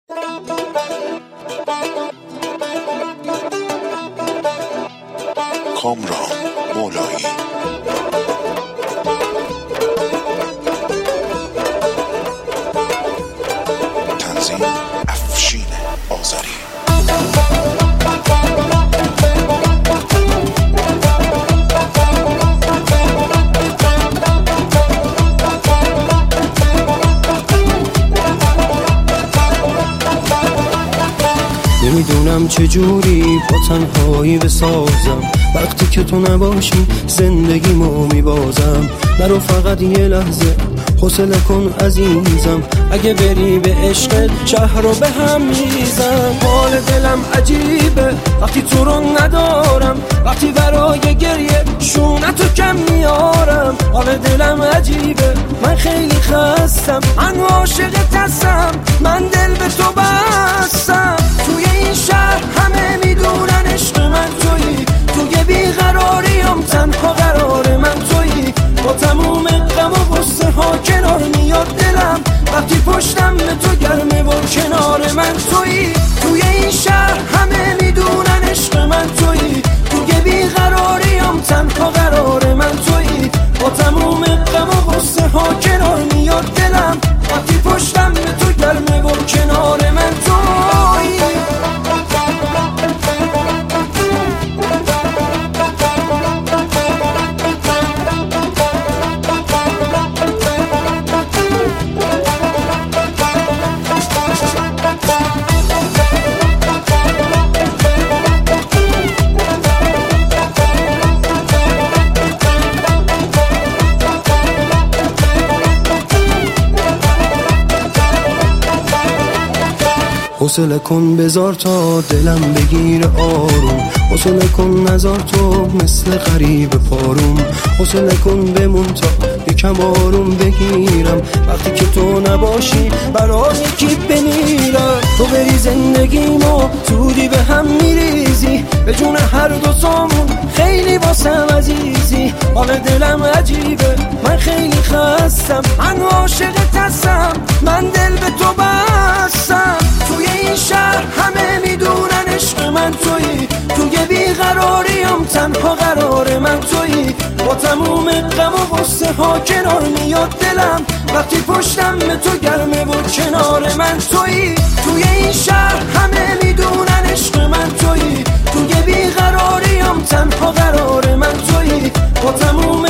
کامران مولایی. تنظیم افشین آذری. نمیدونم چجوری با تنهایی بسازم، وقتی که تو نباشی زندگیمو میبازم. نرو فقط یه لحظه حوصله کن عزیزم، اگه بری به عشق شهر رو به هم میریزم. حال دلم عجیبه وقتی تو رو ندارم، وقتی برای گریه شونتو کم میارم. حال دلم عجیبه من خیلی خستم، من عاشقت هستم، من دل به تو بستم. توی این شهر همه میدونن عشق من تویی، توی بیقراریم تنها قرار من تویی. با تموم غم و غصه ها کنار میاد دلم، وقتی پشتم به تو گرمه و کنار من تویی. توی این شهر همه میدونن عشق من تویی، توی بیقراریم تنها قرار من تویی. با تموم غم و غصه ها کنار میاد دلم، وقتی پشتم به تو گرمه و کنار من تویی. حوصله کن بذار تا دلم بگیر آروم، حوصله کن نذار تو مثل غریب پاروم. حوصله کن بمون تا یکم آروم بگیرم، وقتی که تو نباشی برای کی بمیرم. تو بری زندگیمو زودی به هم میریزی، به جون هر دو سامون خیلی واسم عزیزی. حال دلم عجیبه من خیلی خستم، من عاشقت هستم، من دل به تو بستم. توی این شهر همه میدونن عشق من تویی، توی بیقراریم تنها قرار من تویی. با تموم غم و غصه ها کنار میاد دلم، وقتی پشتم به تو گرمه و کنار من تویی. توی این شهر همه میدونن عشق من تویی، توی بیقراریم تنها قرار من تویی. با تموم